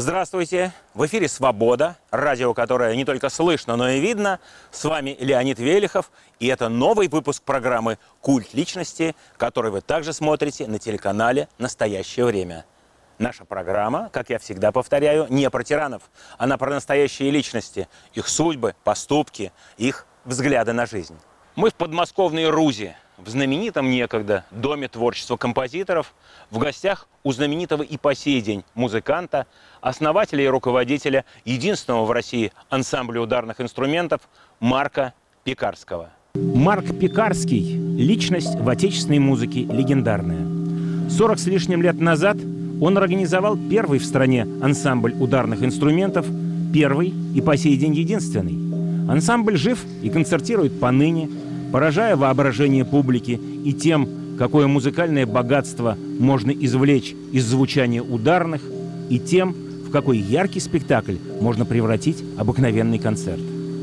Здравствуйте! В эфире «Свобода», радио, которое не только слышно, но и видно. С вами Леонид Велихов, и это новый выпуск программы «Культ личности», который вы также смотрите на телеканале «Настоящее время». Наша программа, как я всегда повторяю, не про тиранов, она про настоящие личности, их судьбы, поступки, их взгляды на жизнь. Мы в подмосковной Рузе, в знаменитом некогда Доме творчества композиторов, в гостях у знаменитого и по сей день музыканта, основателя и руководителя единственного в России ансамбля ударных инструментов Марка Пекарского. Марк Пекарский – личность в отечественной музыке легендарная. 40 с лишним лет назад он организовал первый в стране ансамбль ударных инструментов, первый и по сей день единственный. Ансамбль жив и концертирует поныне, поражая воображение публики и тем, какое музыкальное богатство можно извлечь из звучания ударных, и тем, в какой яркий спектакль можно превратить обыкновенный концерт.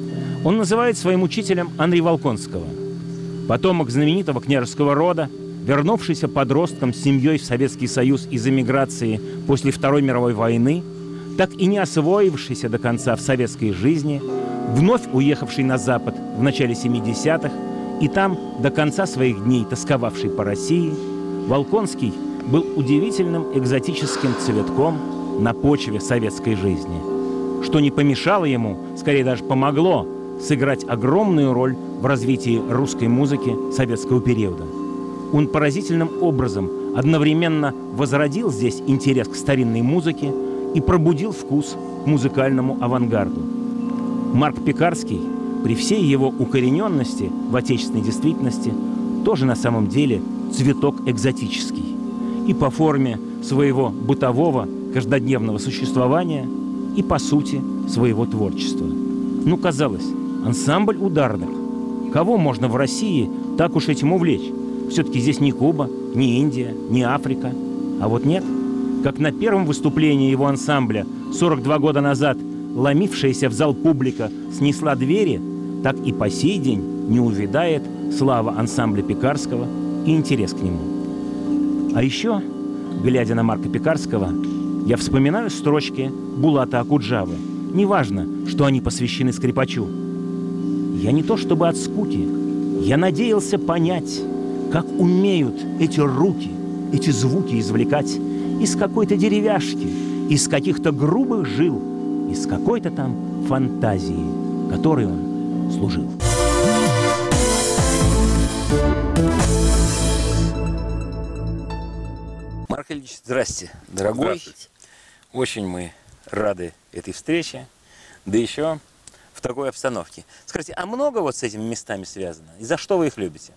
Он называет своим учителем Андрея Волконского. Потомок знаменитого княжеского рода, вернувшийся подростком с семьей в Советский Союз из эмиграции после Второй мировой войны, так и не освоившийся до конца в советской жизни, вновь уехавший на Запад в начале 70-х, и там до конца своих дней тосковавший по России, Волконский был удивительным экзотическим цветком на почве советской жизни, что не помешало ему, скорее даже помогло, сыграть огромную роль в развитии русской музыки советского периода. Он поразительным образом одновременно возродил здесь интерес к старинной музыке и пробудил вкус к музыкальному авангарду. Марк Пекарский, при всей его укорененности в отечественной действительности, тоже на самом деле цветок экзотический. И по форме своего бытового, каждодневного существования, и по сути своего творчества. Ну, казалось, ансамбль ударных. Кого можно в России так уж этим увлечь? Все-таки здесь не Куба, не Индия, не Африка. А вот нет. Как на первом выступлении его ансамбля 42 года назад ломившаяся в зал публика снесла двери, так и по сей день не увядает слава ансамбля Пекарского и интерес к нему. А еще, глядя на Марка Пекарского, я вспоминаю строчки Булата Акуджавы. Неважно, что они посвящены скрипачу. Я не то чтобы от скуки, я надеялся понять, как умеют эти руки, эти звуки извлекать из какой-то деревяшки, из каких-то грубых жил, из какой-то там фантазии, которой он служил. Марк Ильич, здрасте, дорогой. Здравствуйте. Очень мы рады этой встрече, да еще в такой обстановке. Скажите, а много вот с этими местами связано? И за что вы их любите?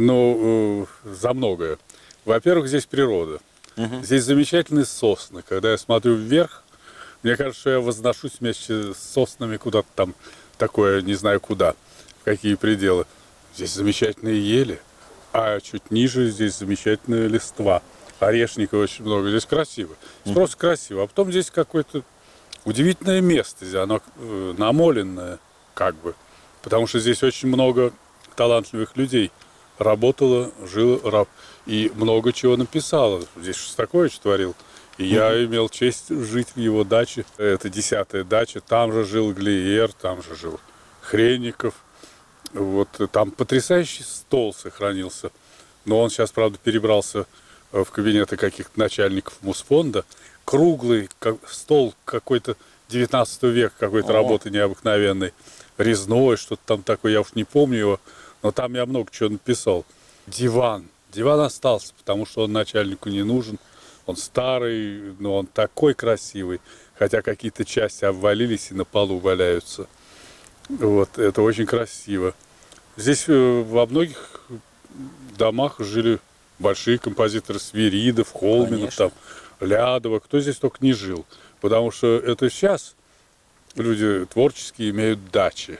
Ну, за многое. Во-первых, здесь природа. Здесь замечательные сосны. Когда я смотрю вверх, мне кажется, что я возношусь вместе с соснами куда-то там, такое, не знаю куда, в какие пределы. Здесь замечательные ели, а чуть ниже здесь замечательная листва. Орешника очень много. Здесь красиво. Здесь просто красиво. А потом здесь какое-то удивительное место. Здесь оно намоленное, как бы. Потому что здесь очень много талантливых людей работало, жило и много чего написало. Здесь Шостакович творил. И я имел честь жить в его даче. Это 10-я дача. Там же жил Глиер, там же жил Хренников. Вот там потрясающий стол сохранился. Но он сейчас, правда, перебрался в кабинеты каких-то начальников Мусфонда. Круглый стол какой-то 19 века, какой-то работы необыкновенной. Резной, что-то там такое, я уж не помню его. Но там я много чего написал. Диван. Диван остался, потому что он начальнику не нужен. Он старый, но он такой красивый. Хотя какие-то части обвалились и на полу валяются. Вот, это очень красиво. Здесь во многих домах жили большие композиторы: Свиридов, Холминов, там, Лядова. Кто здесь только не жил. Потому что это сейчас люди творческие имеют дачи.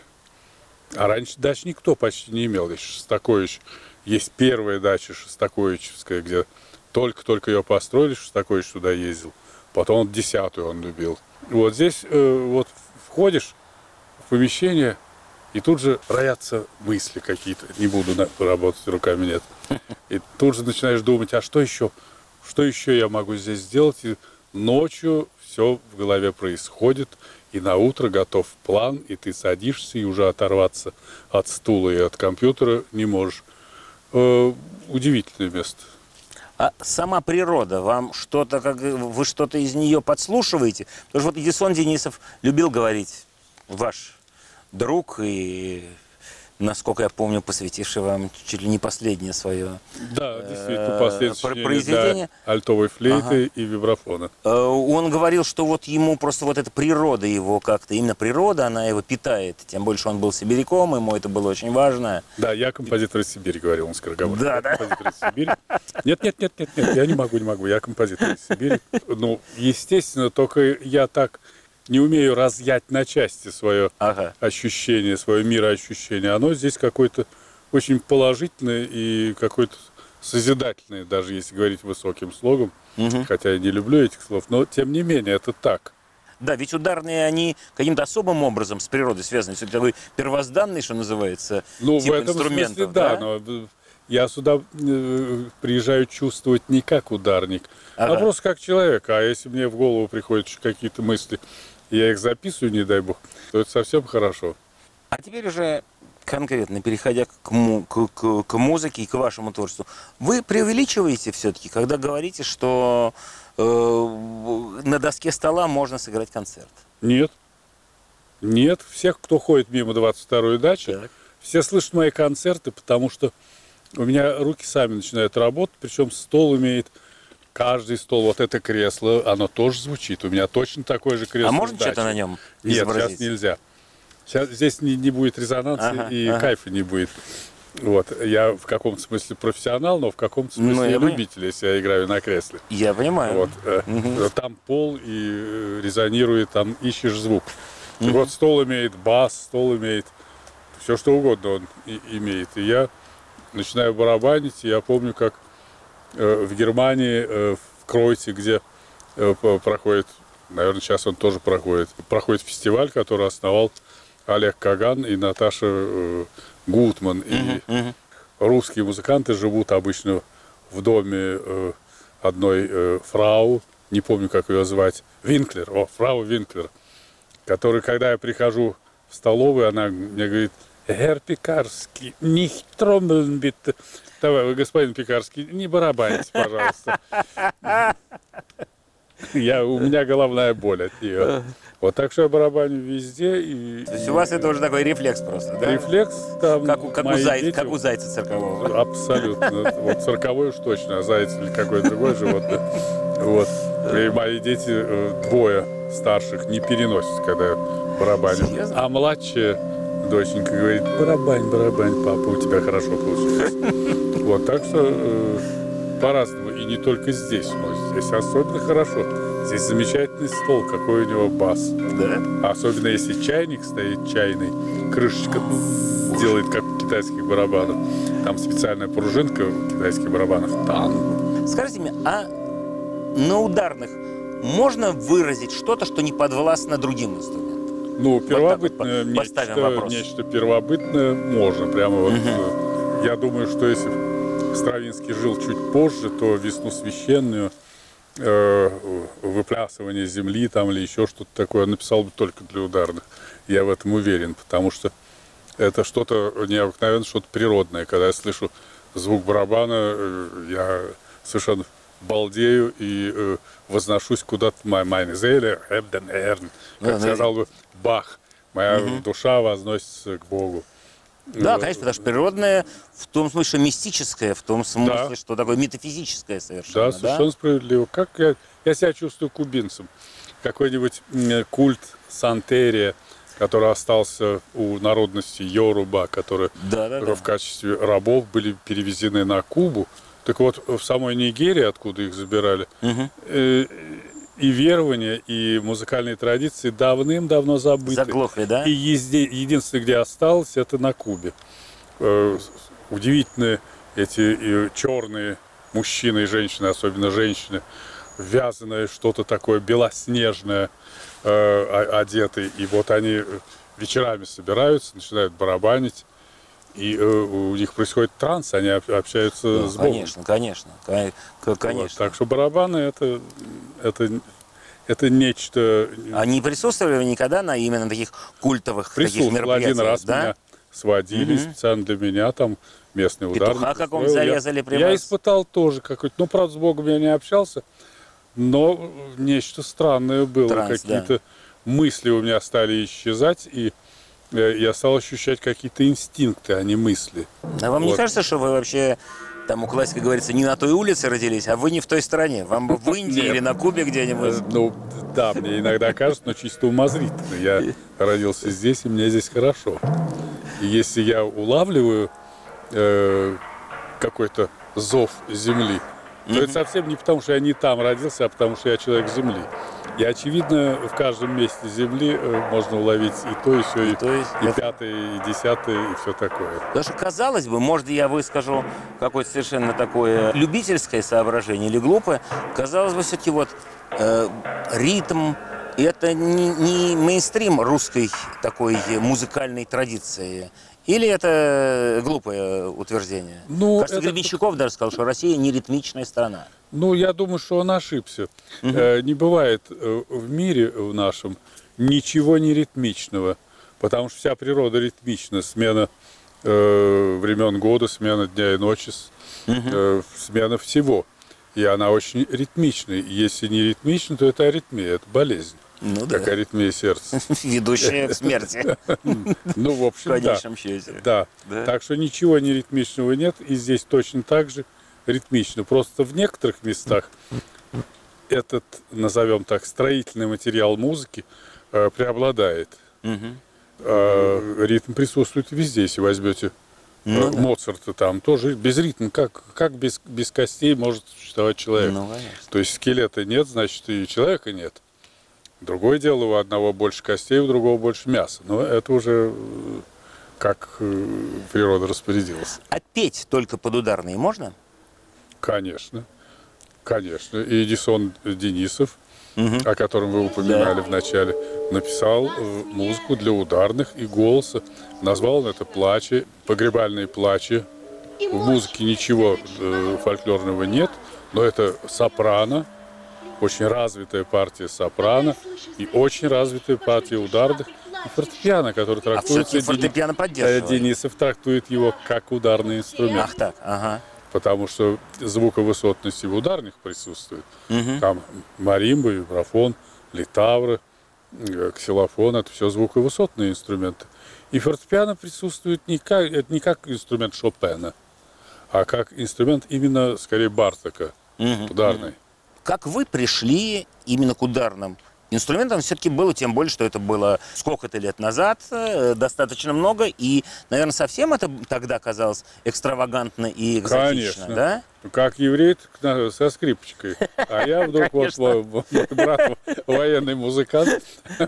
А раньше дач никто почти не имел. Здесь Шостакович, есть первая дача Шостаковичевская, где только-только ее построили, Шостакович туда ездил. Потом 10-ю он любил. Вот здесь вот входишь в помещение, и тут же роятся мысли какие-то. Не буду работать руками, нет. И тут же начинаешь думать, а что еще я могу здесь сделать? И ночью все в голове происходит, и на утро готов план, и ты садишься, и уже оторваться от стула и от компьютера не можешь. Удивительное место. А сама природа, вам что-то, вы что-то из нее подслушиваете? Потому что вот Эдисон Денисов любил говорить, ваш друг и, насколько я помню, посвятивший вам чуть ли не последнее свое Да, действительно, последнее произведение. Для альтовой флейты и вибрафона. Он говорил, что вот ему просто вот эта природа его как-то, именно природа, она его питает. Тем больше он был сибиряком, ему это было очень важно. Да, я композитор из Сибири, говорил он скороговоркой. Да, да. Композитор из Сибири. Нет, я не могу, я композитор из Сибири. Ну, естественно, только я так не умею разъять на части свое ощущение, свое мироощущение. Оно здесь какое-то очень положительное и какое-то созидательное, даже если говорить высоким слогом. Хотя я не люблю этих слов, но тем не менее это так. Да, ведь ударные, они каким-то особым образом с природой связаны. Все-таки такой первозданный, что называется, ну, тип в этом инструментов. Смысле, да, но я сюда приезжаю чувствовать не как ударник, а просто как человек. А если мне в голову приходят какие-то мысли, я их записываю, не дай бог, то это совсем хорошо. А теперь уже конкретно, переходя к музыке и к вашему творчеству, вы преувеличиваете все-таки, когда говорите, что на доске стола можно сыграть концерт? Нет. Нет. Всех, кто ходит мимо 22-й дачи, все слышат мои концерты, потому что у меня руки сами начинают работать, причем стол имеет... Каждый стол, вот это кресло, оно тоже звучит. У меня точно такое же кресло. А можно что-то на нем изобразить? Нет, сейчас нельзя. Сейчас здесь не будет резонанса и кайфа не будет. Вот. Я в каком-то смысле профессионал, но в каком-то смысле любитель, если я играю на кресле. Я понимаю. Вот. Там пол и резонирует, там ищешь звук. Вот стол имеет бас, стол имеет все что угодно он имеет. И я начинаю барабанить, и я помню, как в Германии, в Кройте, где проходит, наверное, сейчас он тоже проходит фестиваль, который основал Олег Каган и Наташа Гутман. И русские музыканты живут обычно в доме одной фрау, не помню, как ее звать, Винклер, фрау Винклер, который, когда я прихожу в столовую, она мне говорит: «Герр Пекарский, nicht trommeln bitte». Давай, господин Пекарский, не барабаньте, пожалуйста. У меня головная боль от нее. Вот так что я барабаню везде. То есть у вас это уже такой рефлекс просто, да? Рефлекс там. Как у зайца циркового. Абсолютно. Вот цирковой уж точно, а заяц или какое-то другое животное. Вот. И мои дети, двое старших, не переносят, когда я барабаню. Серьезно? А младшая доченька говорит: барабань, папа, у тебя хорошо получилось. Вот, так что по-разному. И не только здесь, но здесь особенно хорошо. Здесь замечательный стол, какой у него бас. Да? Особенно если чайник стоит чайный, крышечка делает, как в китайских барабанах. Там специальная пружинка в китайских барабанах. Там. Скажите мне, а на ударных можно выразить что-то, что не подвластно другим инструментам? Ну, первобытное, вот нечто первобытное можно. Прямо вот. Я думаю, что если Стравинский жил чуть позже, то «Весну священную», «Выплясывание земли» там, или еще что-то такое написал бы только для ударных. Я в этом уверен, потому что это что-то необыкновенное, что-то природное. Когда я слышу звук барабана, я совершенно балдею и возношусь куда-то. «Meine Seele hebt den Herrn», как сказал бы Бах. Моя душа возносится к Богу. Да, конечно, потому что природное в том смысле, что мистическое, в том смысле, что такое метафизическое совершенно. Да, совершенно справедливо. Как я себя чувствую кубинцем. Какой-нибудь культ Сантерия, который остался у народности Йоруба, которые в качестве рабов были перевезены на Кубу. Так вот, в самой Нигерии, откуда их забирали, и верования, и музыкальные традиции давным-давно забыты. Заглохли, да? И единственное, где осталось, это на Кубе. Удивительные эти черные мужчины и женщины, особенно женщины, вязаное что-то такое белоснежное, одетые. И вот они вечерами собираются, начинают барабанить. И у них происходит транс, они общаются с Богом. Конечно. Вот, так что барабаны это это нечто... А не присутствовали вы никогда на именно таких культовых таких Присутствовал мероприятиях? один раз, да? меня сводили специально для меня, там местный ударник. Петуха какого-нибудь зарезали при Я вас? испытал тоже какой-то, ну, правда, с Богом я не общался, но нечто странное было. Транс, Какие-то мысли у меня стали исчезать, и я стал ощущать какие-то инстинкты, а не мысли. А вам не Вот. кажется, что вы вообще, там у классика говорится, не на той улице родились, а вы не в той стране? Вам бы в Индии Нет. или на Кубе где-нибудь? Ну, да, мне иногда кажется, но чисто умозрительно. Я родился здесь, и мне здесь хорошо. И если я улавливаю какой-то зов земли, то это совсем не потому, что я не там родился, а потому, что я человек земли. И, очевидно, в каждом месте земли можно уловить и то, и все, и пятое, и десятое, и все такое. Потому что, казалось бы, может, я выскажу какое-то совершенно такое любительское соображение или глупое, казалось бы, все-таки вот ритм, это не мейнстрим русской такой музыкальной традиции. Или это глупое утверждение? Ну, Кажется, это... Гребенщиков даже сказал, что Россия не ритмичная страна. Ну, я думаю, что он ошибся. Не бывает в мире в нашем ничего не ритмичного, потому что вся природа ритмична. Смена времен года, смена дня и ночи, смена всего. И она очень ритмична. Если не ритмична, то это аритмия, это болезнь. Ну да. Как аритмия сердца. Ведущая к смерти. Ну, в общем, В конечном счете. да. Да. Так что ничего не ритмичного нет, и здесь точно так же ритмично. Просто в некоторых местах этот, назовем так, строительный материал музыки преобладает. Ритм присутствует везде, если возьмете Моцарта, там тоже без ритма, как без костей может существовать человек. Ну, конечно. То есть скелета нет, значит и человека нет. Другое дело, у одного больше костей, у другого больше мяса. Но это уже как природа распорядилась. А петь только под ударные можно? Конечно. Конечно. И Эдисон Денисов, о котором вы упоминали в начале, написал музыку для ударных и голоса. Назвал он это «Плачи», «Погребальные плачи». В музыке ничего фольклорного нет, но это сопрано, очень развитая партия сопрано и очень развитая партия ударных. И фортепиано, который трактуется... фортепиано поддерживает. Денисов трактует его как ударный инструмент. Ах так, ага. Потому что звуковысотность в ударных присутствует. Там маримба, вибрафон, литавры, ксилофон, это все звуковысотные инструменты. И фортепиано присутствует это не как инструмент Шопена, а как инструмент именно, скорее, Бартока, ударный. Как вы пришли именно к ударным инструментам? Все-таки было, тем более, что это было сколько-то лет назад, достаточно много, и, наверное, совсем это тогда казалось экстравагантно и экзотично, Конечно. да? Как еврей со скрипочкой. А я вдруг, вот мой брат военный музыкант,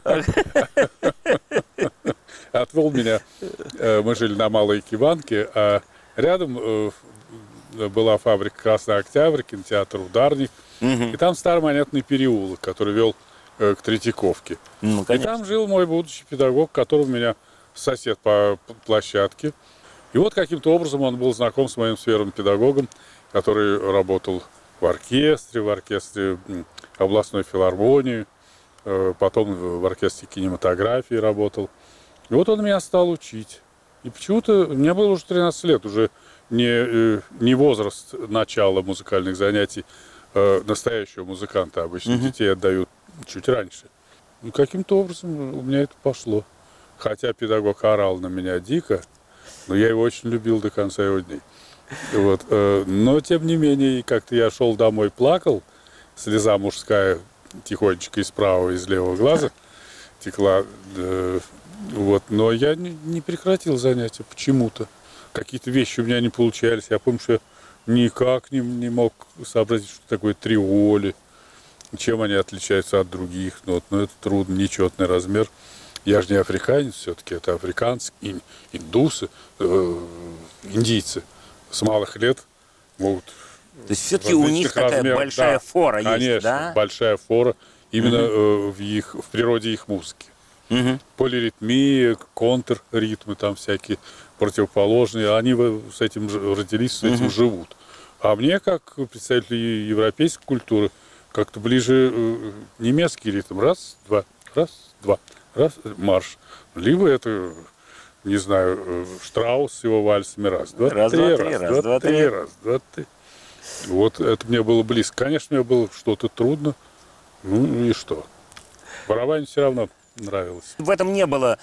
отвел меня. Мы жили на Малой Киванке, а рядом была фабрика «Красный Октябрь», кинотеатр «Ударник». И там старый монетный переулок, который вел к Третьяковке. Ну, и конечно. там жил мой будущий педагог, который у меня сосед по площадке. И вот каким-то образом он был знаком с моим сферным педагогом, который работал в оркестре областной филармонии, потом в оркестре кинематографии работал. И вот он меня стал учить. И почему-то мне было уже 13 лет, уже не возраст начала музыкальных занятий настоящего музыканта. Обычно детей отдают чуть раньше. Ну, каким-то образом у меня это пошло. Хотя педагог орал на меня дико, но я его очень любил до конца его дней. Вот. Но, тем не менее, как-то я шел домой, плакал, слеза мужская тихонечко из правого, из левого глаза текла. Вот. Но я не прекратил занятия почему-то. Какие-то вещи у меня не получались. Я помню, что я никак не мог сообразить, что такое триоли, чем они отличаются от других нот. Но это трудно, нечетный размер. Я же не африканец все-таки, это африканские, индусы, индийцы с малых лет могут... То есть все-таки у них такая большая фора есть, конечно, да? большая фора именно в природе их музыки. Полиритмия, контрритмы там всякие противоположные, они с этим родились, с этим живут. А мне, как представителю европейской культуры, как-то ближе немецкий ритм. Раз, два, раз, марш. Либо это, не знаю, Штраус с его вальсами. Раз, два, три, раз, два, три, раз, два, три. Вот это мне было близко. Конечно, мне было что-то трудно. Ну и что? Барабанить все равно нравилось. В этом не было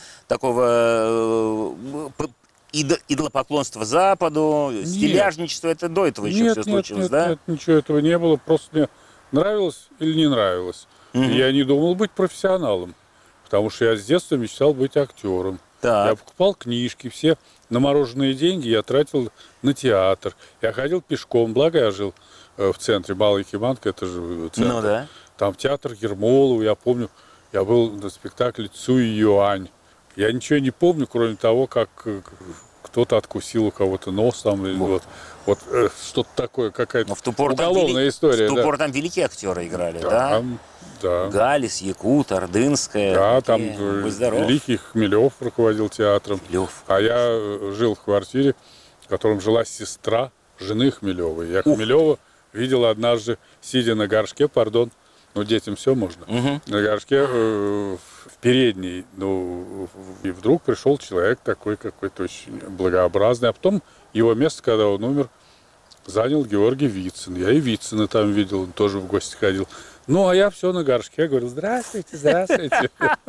такого идолопоклонства Западу, стиляжничества. Это до этого еще все случилось, да? Нет, ничего этого не было. Просто мне нравилось или не нравилось. И я не думал быть профессионалом. Потому что я с детства мечтал быть актером. Так. Я покупал книжки, все намороженные деньги я тратил на театр. Я ходил пешком, благо я жил в центре, Малая Киманка, это же центр. Ну да. Там театр Ермолова, я помню, я был на спектакле Цуй Юань. Я ничего не помню, кроме того, как кто-то откусил у кого-то нос там. Вот что-то такое, какая-то уголовная история. В ту пору там великие актеры играли, да? Да. Галис, Якут, Ордынская. Да, там великий Хмелев руководил театром. Хмелев. А я жил в квартире, в котором жила сестра жены Хмелевой. Я Хмелева видел однажды, сидя на горшке, ну, детям все можно, на горшке в передней. Ну, и вдруг пришел человек такой какой-то очень благообразный. А потом его место, когда он умер, занял Георгий Вицин. Я и Вицина там видел, он тоже в гости ходил. Ну, а я все на горшке, говорю, здравствуйте, здравствуйте.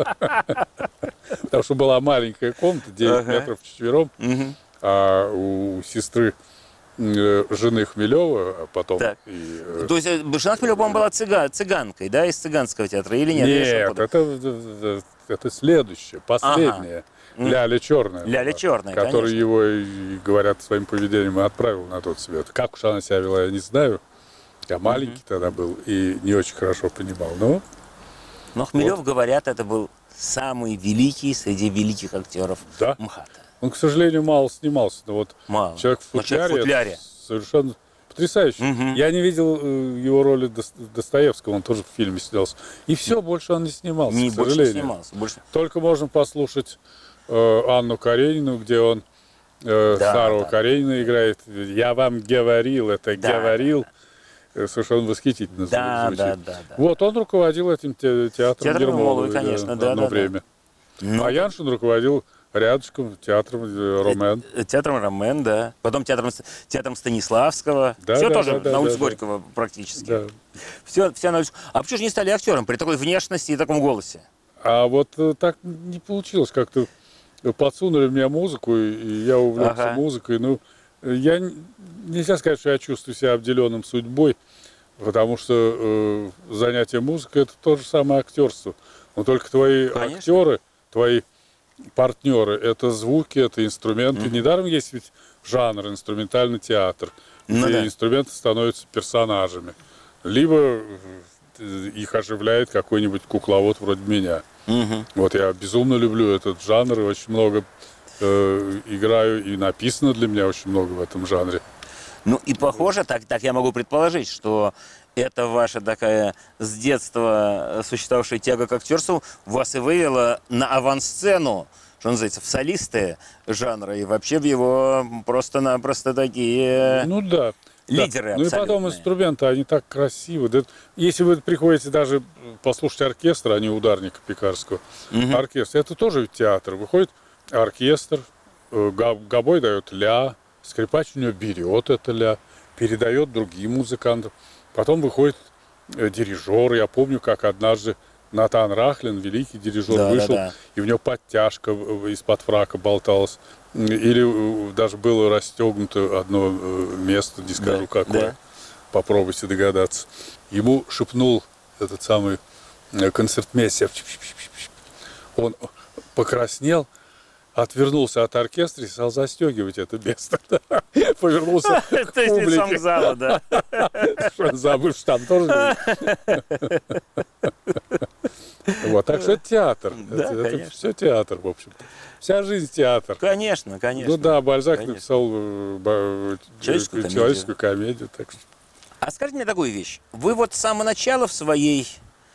Потому что была маленькая комната, 9 метров вчетвером, а у сестры жены Хмелева, а потом... То есть жена Хмелева, по-моему, была цыганкой, да, из цыганского театра, или нет? Нет, это следующее, последнее. Ляля Черная. Ляля Черная, который конечно. его, и, говорят, своим поведением и отправил на тот свет. Как уж она себя вела, я не знаю. Я маленький тогда был и не очень хорошо понимал. Но Хмелев, говорят, это был самый великий среди великих актеров МХАТа. Он, к сожалению, мало снимался. Но вот мало. «Человек в футляре» совершенно потрясающий. Я не видел его роли Достоевского, он тоже в фильме снялся. И все, больше он не снимался, к сожалению. Только можно послушать Анну Каренину, где он старого Каренина играет. «Я вам говорил, это говорил». Совершенно восхитительно звучит. Вот он руководил этим театром Ермоловой, конечно, одно время. А Яншин руководил рядышком театром Ромен. Театром Ромен, да. Потом театром Станиславского. Все тоже на улице Горького практически. Да. Все на улице. А почему же не стали актером при такой внешности и таком голосе? А вот так не получилось. Как-то подсунули мне музыку, и я увлекся музыкой. Ну, нельзя сказать, что я чувствую себя обделенным судьбой, потому что занятие музыкой – это то же самое актерство. Но только твои актеры, твои партнеры – это звуки, это инструменты. Недаром есть ведь жанр инструментальный театр, где инструменты становятся персонажами. Либо их оживляет какой-нибудь кукловод вроде меня. Вот я безумно люблю этот жанр и очень много играю, и написано для меня очень много в этом жанре. Ну и похоже, так я могу предположить, что это ваша такая с детства существовавшая тяга к актерству вас и вывела на авансцену, что называется, в солисты жанра, и вообще в его просто-напросто такие лидеры абсолютные. Ну и потом инструменты, они так красивы. Да, если вы приходите даже послушать оркестр, а не ударника Пекарского, оркестр, это тоже ведь театр. Выходит оркестр, гобой дает ля, скрипач у него берет это ля, передает другим музыкантам. Потом выходит дирижер. Я помню, как однажды Натан Рахлин, великий дирижер, вышел, и у него подтяжка из-под фрака болталась. Или даже было расстегнуто одно место, не скажу какое. Попробуйте догадаться. Ему шепнул этот самый концертмейстер. Он покраснел, отвернулся от оркестра и стал застегивать это место. Повернулся к публике. То есть не сам зала, да? Забыл, что там тоже. Вот, так что это театр. Это все театр, в общем-то. Вся жизнь театр. Конечно, конечно. Ну да, Бальзак написал человеческую комедию. А скажите мне такую вещь. Вы вот с самого начала в своей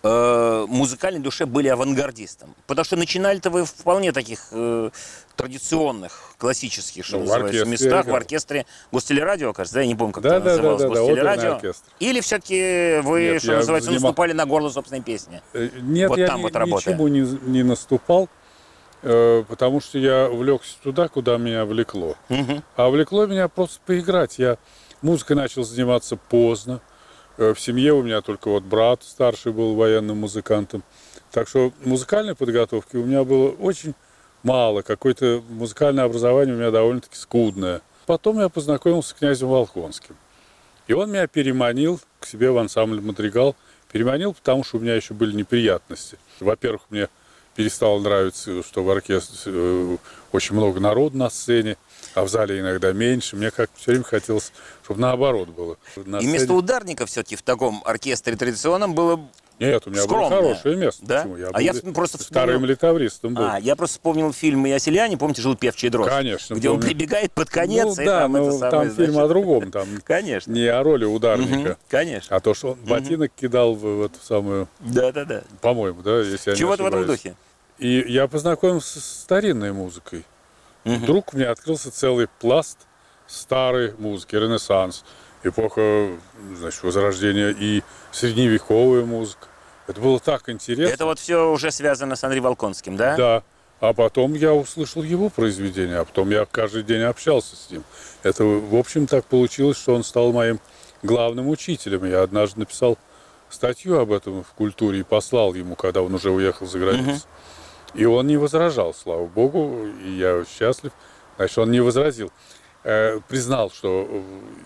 музыкальной душе были авангардистом? Потому что начинали-то вы в вполне таких традиционных, классических, что называется, местах, в оркестре Гостелерадио, кажется, да? Я не помню, как это называлось, Гостелерадио. Или все-таки вы, Нет, что называется, наступали на горло собственной песни? Нет, вот я там вот работая. ничего не наступал, потому что я увлекся туда, куда меня влекло. А влекло меня просто поиграть. Я музыкой начал заниматься поздно. В семье у меня только вот брат старший был военным музыкантом. Так что музыкальной подготовки у меня было очень мало. Какое-то музыкальное образование у меня довольно-таки скудное. Потом я познакомился с князем Волконским. И он меня переманил к себе в ансамбль «Мадригал». Переманил, потому что у меня еще были неприятности. Во-первых, мне перестало нравиться, что в оркестре очень много народу на сцене, а в зале иногда меньше. Мне как-то все время хотелось, чтобы наоборот было. И место ударника все-таки в таком оркестре традиционном было Нет, у меня скромное. было хорошее место. Да? Почему? Я просто вторым литавристом был. Я просто вспомнил фильм «Я селянин», помните, «Жил певчий дрозд», Конечно, где помню. он прибегает под конец. Ну, и да, там, это самое, там фильм о другом, там конечно. не о роли ударника, конечно. а то, что он ботинок кидал в эту самую, Да-да-да. по-моему, да, если я не Чего-то в этом ошибаюсь. духе. И я познакомился с старинной музыкой. Вдруг мне открылся целый пласт старой музыки, Ренессанс, эпоха, значит, Возрождения и средневековая музыка. Это было так интересно. Это вот все уже связано с Андреем Волконским, да? Да. А потом я услышал его произведения, а потом я каждый день общался с ним. Это, в общем, так получилось, что он стал моим главным учителем. Я однажды написал статью об этом в «Культуре» и послал ему, когда он уже уехал за границу. И он не возражал, слава богу, и я счастлив. Значит, он не возразил. Признал, что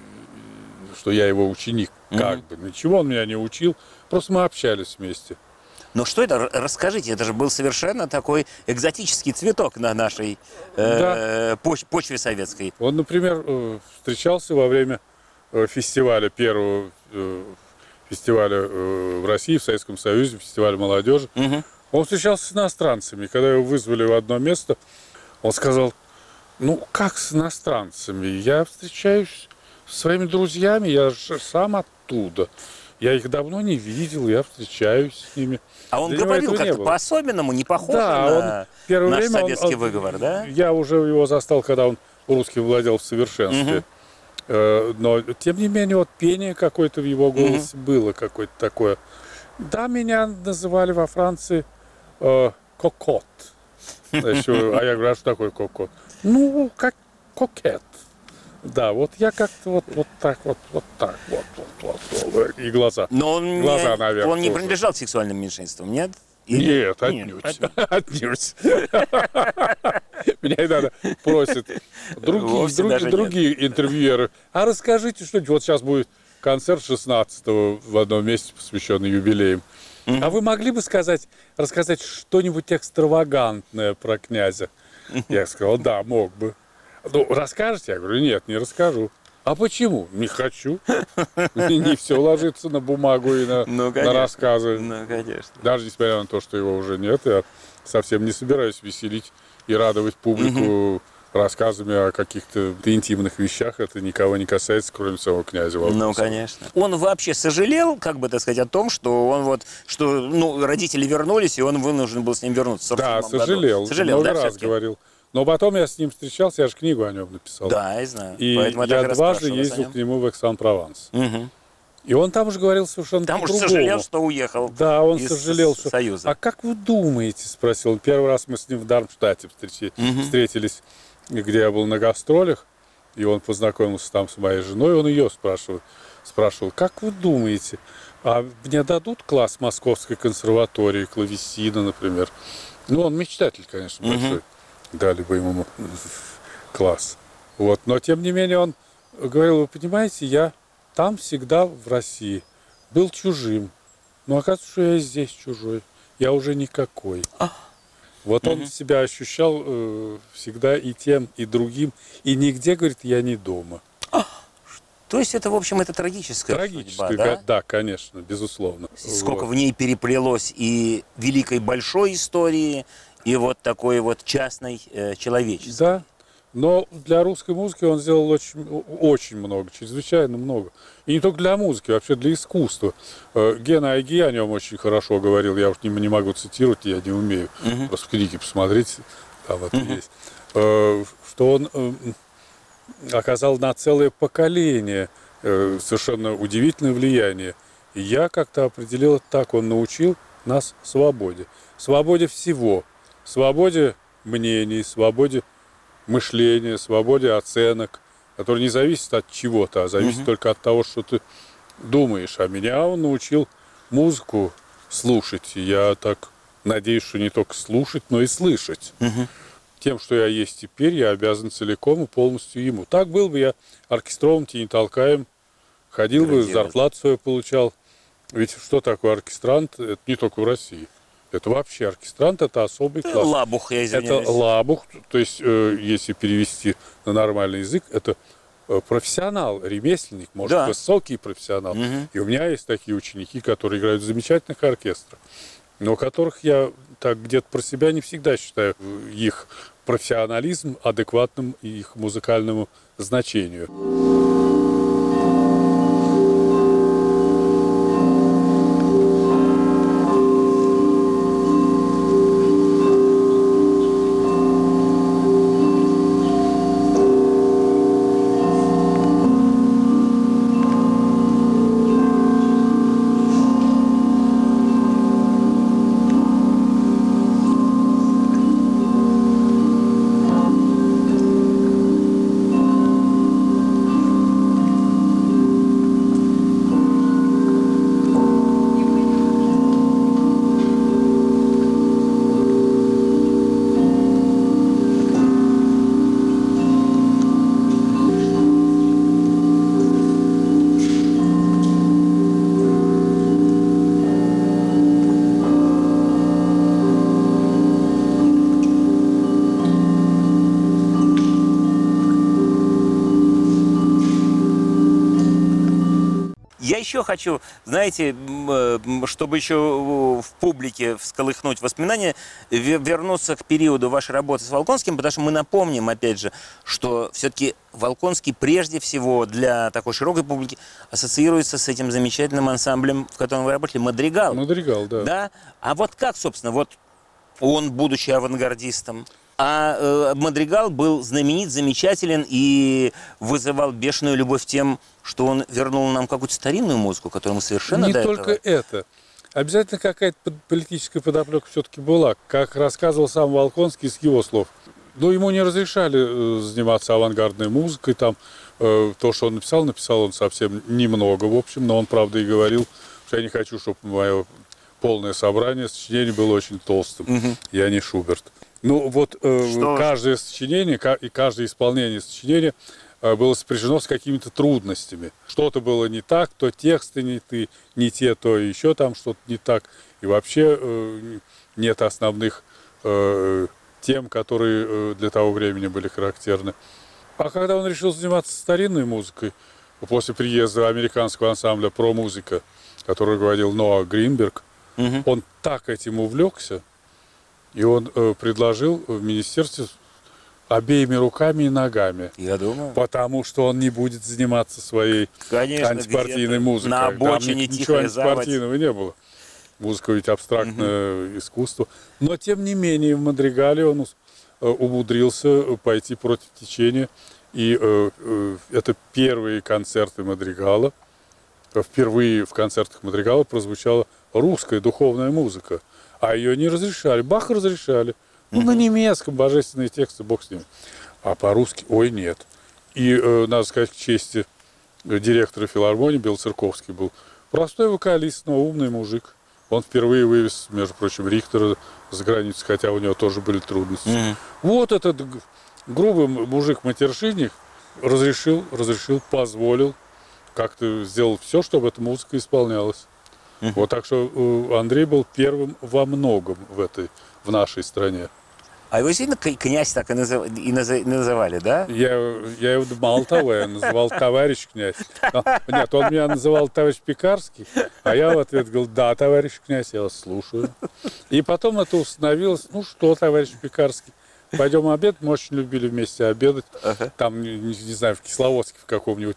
я его ученик, как бы. Ничего он меня не учил, просто мы общались вместе. Но что это? Расскажите, это же был совершенно такой экзотический цветок на нашей почве советской. Он, например, встречался во время фестиваля, первого фестиваля в России, в Советском Союзе, фестиваля молодежи. Он встречался с иностранцами. Когда его вызвали в одно место, он сказал: ну, как с иностранцами? Я встречаюсь со своими друзьями, я же сам оттуда. Я их давно не видел, я встречаюсь с ними. А он говорил как-то по-особенному, не похоже на наш советский выговор, да? Я уже его застал, когда он русским владел в совершенстве. Но, тем не менее, вот пение какое-то в его голосе было, какое-то такое. Да, меня называли во Франции кокот. Значит, а я говорю, а что такое кокот? Ну, как кокет. Да, вот я как-то вот так, вот так, вот. И глаза. Но он наверное, не принадлежал к сексуальным меньшинствам, нет? Нет, отнюдь. Отнюдь. Меня иногда просят другие интервьюеры. А расскажите что-нибудь. Вот сейчас будет концерт 16-го в одном месте, посвященный юбилеям. А вы могли бы рассказать что-нибудь экстравагантное про князя? Я сказал, да, мог бы. Ну, расскажете? Я говорю, нет, не расскажу. А почему? Не хочу. Не все ложится на бумагу и на рассказы. Ну, конечно. Даже несмотря на то, что его уже нет, я совсем не собираюсь веселить и радовать публику рассказами о каких-то интимных вещах. Это никого не касается, кроме самого князя Волконского. Ну, конечно. Он вообще сожалел, как бы так сказать, о том, что он родители вернулись, и он вынужден был с ним вернуться. Да, сожалел. Сожалел, много раз говорил. Но потом я с ним встречался, я же книгу о нем написал. Да, я знаю. И я дважды ездил к нему в Эксан-Прованс. И он там уже говорил совершенно по-другому. Там уж сожалел, что уехал. Да, он сожалел, что... Союза. А как вы думаете, спросил. Первый раз мы с ним в Дармштадте встретились, где я был на гастролях. И он познакомился там с моей женой. Он ее спрашивал, как вы думаете, а мне дадут класс Московской консерватории, клавесина, например? Ну, он мечтатель, конечно, большой. Дали бы ему класс. Вот. Но, тем не менее, он говорил, вы понимаете, я там всегда в России был чужим. Но оказывается, что я и здесь чужой. Я уже никакой. Вот он себя ощущал всегда и тем, и другим. И нигде, говорит, я не дома. То есть это, в общем, это трагическая судьба, да, конечно, безусловно. Сколько в ней переплелось и великой большой истории, и вот такой вот частной человеческой. Да, Но для русской музыки он сделал очень много, чрезвычайно много. И не только для музыки, вообще для искусства. Гена Айги о нем очень хорошо говорил, я уж не могу цитировать, я не умею. Просто в книге посмотрите, там это есть. Что он оказал на целое поколение совершенно удивительное влияние. И я как-то определил это так, он научил нас свободе. Свободе всего. Свободе мнений, свободе мышления, свободе оценок, который не зависит от чего-то, а зависит только от того, что ты думаешь. А меня он научил музыку слушать. И я так надеюсь, что не только слушать, но и слышать. Тем, что я есть теперь, я обязан целиком и полностью ему. Так был бы я оркестровым тенитолкаем, ходил бы, зарплату свою получал. Ведь что такое оркестрант? Это не только в России. Это вообще оркестрант, это особый класс. Лабух, я извиняюсь. Это лабух, то есть, если перевести на нормальный язык, это профессионал, ремесленник, может, высокий профессионал. И у меня есть такие ученики, которые играют в замечательных оркестрах, но которых я так где-то про себя не всегда считаю их профессионализм адекватным их музыкальному значению. Я еще хочу, знаете, чтобы еще в публике всколыхнуть воспоминания, вернуться к периоду вашей работы с Волконским, потому что мы напомним, опять же, что все-таки Волконский прежде всего для такой широкой публики ассоциируется с этим замечательным ансамблем, в котором вы работали, «Мадригал». «Мадригал», да. Да? А вот как, собственно, вот он, будучи авангардистом, а «Мадригал» был знаменит, замечателен и вызывал бешеную любовь тем, что он вернул нам какую-то старинную музыку, которую мы совершенно не до этого... только это. Обязательно какая-то политическая подоплека все-таки была, как рассказывал сам Волконский с его слов. Но ему не разрешали заниматься авангардной музыкой. Там, то, что он написал он совсем немного, в общем, но он, правда, и говорил, что я не хочу, чтобы мое полное собрание сочинений было очень толстым. Я не Шуберт. Ну вот каждое сочинение и каждое исполнение сочинения было сопряжено с какими-то трудностями. Что-то было не так, то тексты не те, то еще там что-то не так. И вообще нет основных тем, которые для того времени были характерны. А когда он решил заниматься старинной музыкой, после приезда американского ансамбля «Про-музыка», который руководил Ноа Гринберг, он так этим увлекся, и он предложил в министерстве обеими руками и ногами. Я думаю. Потому что он не будет заниматься своей антипартийной музыкой. На обочине там ничего антипартийного не было. Музыка ведь абстрактное искусство. Но, тем не менее, в «Мадригале» он умудрился пойти против течения. И это первые концерты «Мадригала». Впервые в концертах «Мадригала» прозвучала русская духовная музыка. А ее не разрешали. Баха разрешали. Ну, на немецком божественные тексты, бог с ним. А по-русски, ой, нет. И, надо сказать, к чести директора филармонии, Белоцерковский был простой вокалист, но умный мужик. Он впервые вывез, между прочим, Рихтера за границу, хотя у него тоже были трудности. Вот этот грубый мужик-матершинник разрешил, позволил, как-то сделал все, чтобы эта музыка исполнялась. Вот так что Андрей был первым во многом в нашей стране. А его сильно князь так и называли, да? Я его мало того, я называл товарищ князь. Нет, он меня называл товарищ Пекарский, а я в ответ говорил, да, товарищ князь, я вас слушаю. И потом это установилось, ну что, товарищ Пекарский, пойдем обедать. Мы очень любили вместе обедать. Ага. Там, не знаю, в Кисловодске в каком-нибудь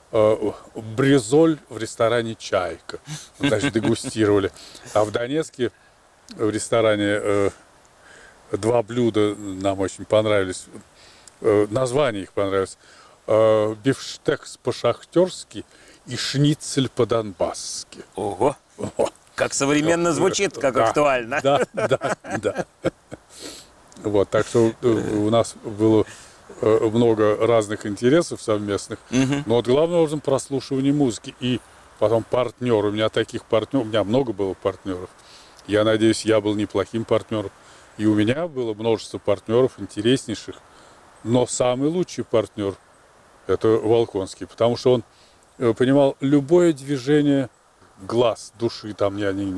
бризоль в ресторане «Чайка». Значит, дегустировали. А в Донецке в ресторане два блюда нам очень понравились. Названия их понравились. Бифштекс по-шахтерски и шницель по-донбасски. Ого! Как современно звучит, как Да, актуально. Да. Вот, так что у нас было много разных интересов совместных. Но вот главным образом прослушивание музыки. И потом партнер. У меня таких партнеров, у меня много было партнеров. Я надеюсь, я был неплохим партнером. И у меня было множество партнеров интереснейших. Но самый лучший партнер – это Волконский. Потому что он понимал любое движение глаз, души. Там,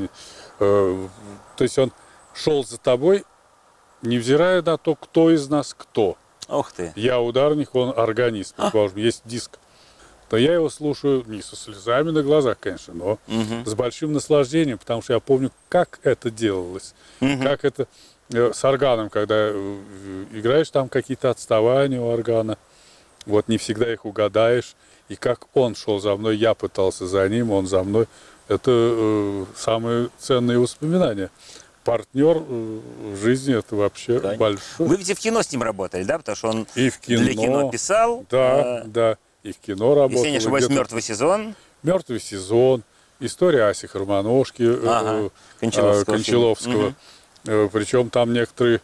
то есть он шел за тобой, невзирая на то, кто из нас кто. Ух ты. Я ударник, он органист. Предположим, есть диск. То я его слушаю не со слезами на глазах, конечно, но с большим наслаждением, потому что я помню, как это делалось. Как это с органом, когда играешь, там какие-то отставания у органа. Вот не всегда их угадаешь. И как он шел за мной, я пытался за ним, он за мной. Это самые ценные воспоминания. Партнер в жизни это вообще большой. Вы ведь и в кино с ним работали, да? Потому что он И в кино, для кино писал. Да. И в кино работал. Если не ошибаюсь, «Мертвый сезон». «Мертвый сезон», история Аси Хармоношки, Кончаловского. Причем там некоторые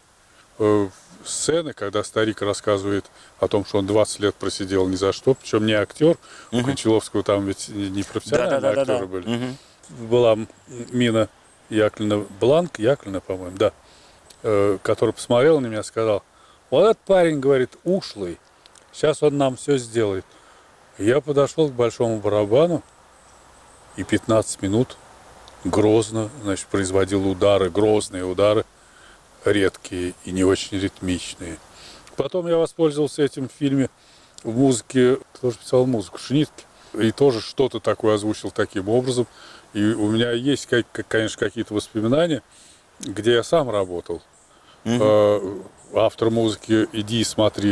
сцены, когда старик рассказывает о том, что он 20 лет просидел ни за что, причем не актер. У Кончаловского там ведь не профессиональные актеры были. Была Мина Яковлевна Бланк, по-моему, да, который посмотрел на меня и сказал: вот этот парень, говорит, ушлый, сейчас он нам все сделает. Я подошел к большому барабану и 15 минут грозно, значит, производил удары, грозные удары, редкие и не очень ритмичные. Потом я воспользовался этим в фильме в музыке, тоже писал музыку, Шнитке, и тоже что-то такое озвучил таким образом. И у меня есть, конечно, какие-то воспоминания, где я сам работал. Автор музыки «Иди и смотри»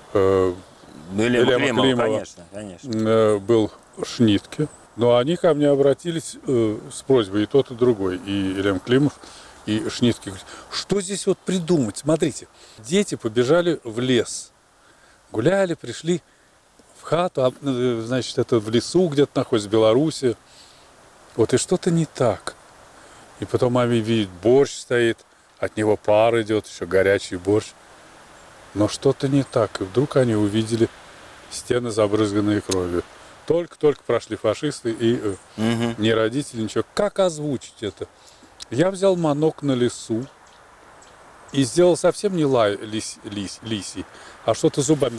Илья Климова, конечно. Был Шнитке. Но они ко мне обратились с просьбой, и тот, и другой, и Илья Климов, и Шнитке. Что здесь вот придумать? Смотрите, дети побежали в лес, гуляли, пришли в хату, значит, это в лесу где-то находится, в Беларуси. Вот и что-то не так. И потом они видят, борщ стоит, от него пар идет, еще горячий борщ. Но что-то не так. И вдруг они увидели стены, забрызганные кровью. Только-только прошли фашисты, и ни родители, ничего. Как озвучить это? Я взял манок на лесу и сделал совсем не лай лисий, а что-то зубами.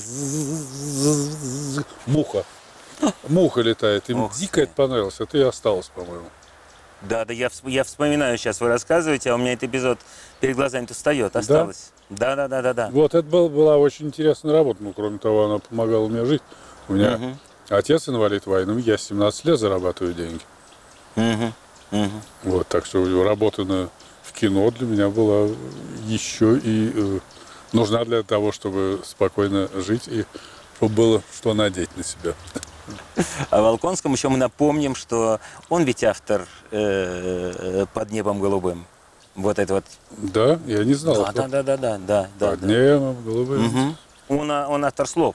Муха. Муха летает. Им дико это понравилось. Это и осталось, по-моему. Да, я вспоминаю сейчас, вы рассказываете, а у меня этот эпизод перед глазами-то встает, осталось. Да. Вот, это была очень интересная работа. Ну, кроме того, она помогала мне жить. У меня отец инвалид войны, я 17 лет зарабатываю деньги. Вот, так что работа в кино для меня была еще и нужна для того, чтобы спокойно жить и чтобы было что надеть на себя. О Волконском еще мы напомним, что он ведь автор «Под небом голубым». Вот это вот. Да, я не знал. Да. «Под небом голубым». Он автор слов.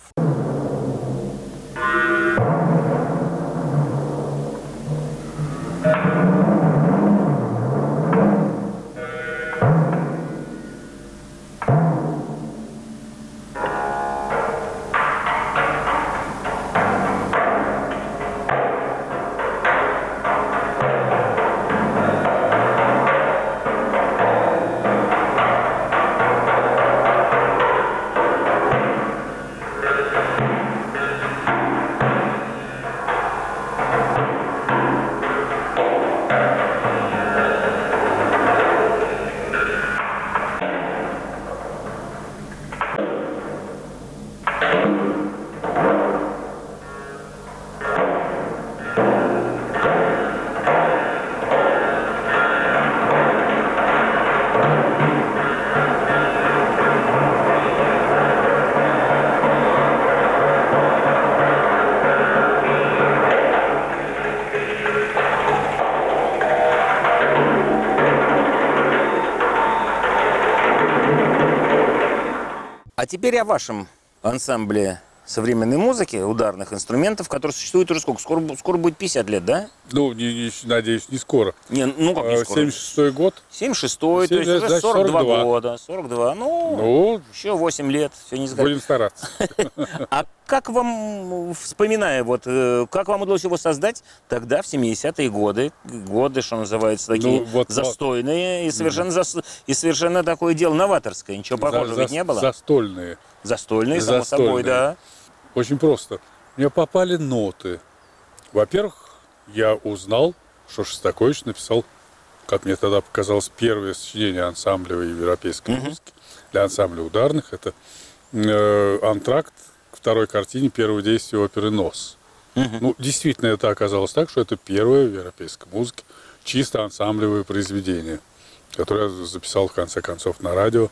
А теперь о вашем ансамбле современной музыки, ударных инструментов, который существует уже сколько? Скоро будет 50 лет, да? Ну, надеюсь, не скоро. Не, ну как не скоро? 76-й год. 76-й, то есть уже 42 года. 42, ну, еще 8 лет, все не загорит. Будем стараться. А как вам, вспоминая, вот, как вам удалось его создать тогда, в 70-е годы, что называется, такие застойные, и совершенно такое дело новаторское, ничего похожего ведь не было? Застольные. Застольные, само собой, да. Очень просто. Мне попали ноты. Во-первых, я узнал, что Шостакович написал, как мне тогда показалось, первое сочинение ансамблевой европейской музыки для ансамбля ударных. Это антракт к второй картине первого действия оперы «Нос». Ну, действительно, это оказалось так, что это первое в европейской музыке чисто ансамблевое произведение, которое я записал, в конце концов, на радио.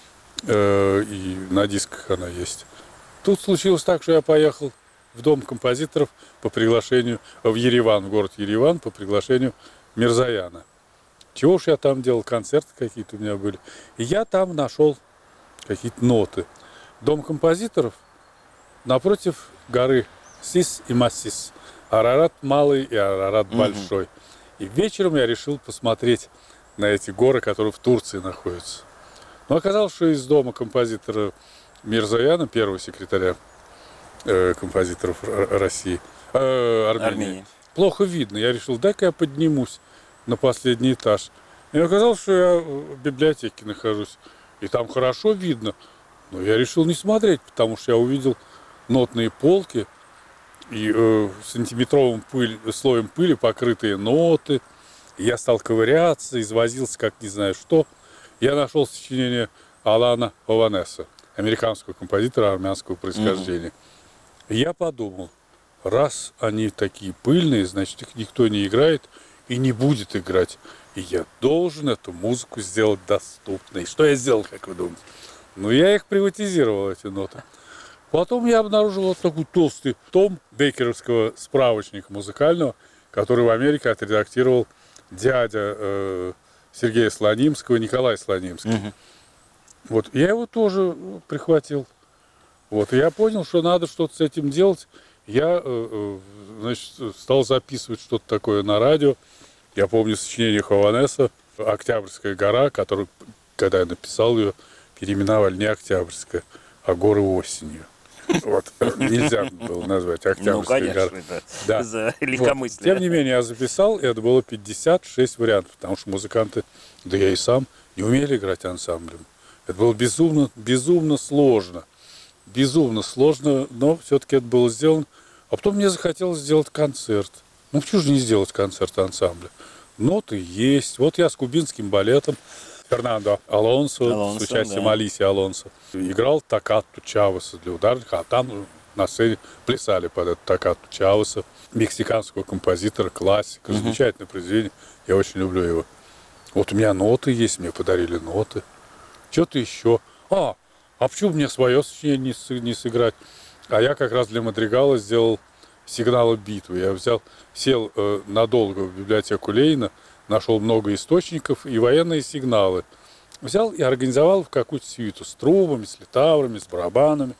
И на дисках она есть. Тут случилось так, что я поехал в Дом композиторов по приглашению, в Ереван, в город Ереван, по приглашению Мирзояна. Чего уж я там делал, концерты какие-то у меня были. И я там нашел какие-то ноты. Дом композиторов напротив горы Сис и Массис. Арарат малый и Арарат большой. И вечером я решил посмотреть на эти горы, которые в Турции находятся. Но оказалось, что из дома композитора Мирзояна, первого секретаря композиторов России, Армении, плохо видно. Я решил, дай-ка я поднимусь на последний этаж. И оказалось, что я в библиотеке нахожусь, и там хорошо видно. Но я решил не смотреть, потому что я увидел нотные полки и сантиметровым слоем пыли покрытые ноты. И я стал ковыряться, извозился, как не знаю что. Я нашел сочинение Алана Ованеса, американского композитора армянского происхождения. И я подумал, раз они такие пыльные, значит, их никто не играет и не будет играть. И я должен эту музыку сделать доступной. Что я сделал, как вы думаете? Ну, я их приватизировал, эти ноты. Потом я обнаружил вот такой толстый том бейкеровского справочника музыкального, который в Америке отредактировал дядя Сергея Слонимского, Николай Слонимский. Вот, я его тоже прихватил. Вот, и я понял, что надо что-то с этим делать. Я, значит, стал записывать что-то такое на радио. Я помню сочинение Хованеса «Октябрьская гора», которую, когда я написал ее, переименовали не Октябрьская, а горы осенью. Вот, нельзя было назвать Октябрьская гора. Ну, конечно, да. За легкомыслие. Вот. Тем не менее, я записал, и это было 56 вариантов, потому что музыканты, да я и сам, не умели играть ансамблем. Это было безумно сложно. Безумно сложно, но все-таки это было сделано. А потом мне захотелось сделать концерт. Ну, почему же не сделать концерт ансамбля? Ноты есть. Вот я с кубинским балетом Фернандо Алонсо, с участием Алисии Алонсо, играл токкату Чавеса для ударных, а там на сцене плясали под это токкату Чавеса, мексиканского композитора, классика, замечательное произведение, я очень люблю его. Вот у меня ноты есть, мне подарили ноты. Что-то еще. А почему мне свое сочинение не сыграть? А я как раз для Мадригала сделал сигналы битвы. Я сел надолго в библиотеку Ленина, нашел много источников и военные сигналы. Взял и организовал в какую-то свиту с трубами, с литаврами, с барабанами.